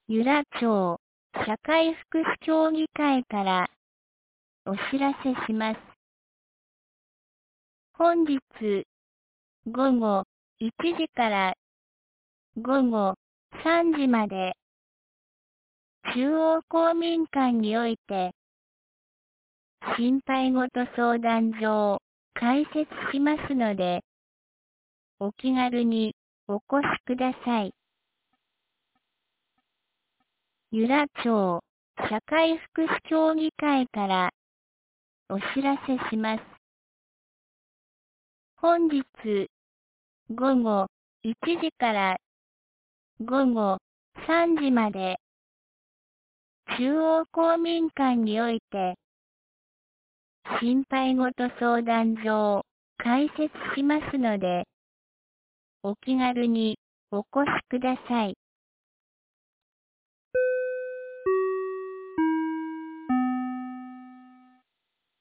由良町社会福祉協議会からお知らせします。本日午後1時から午後3時まで中央公民館において心配ごと相談所を開設しますのでお気軽にお越しください。由良町社会福祉協議会からお知らせします。本日午後1時から午後3時まで中央公民館において心配ごと相談所を開設しますのでお気軽にお越しください。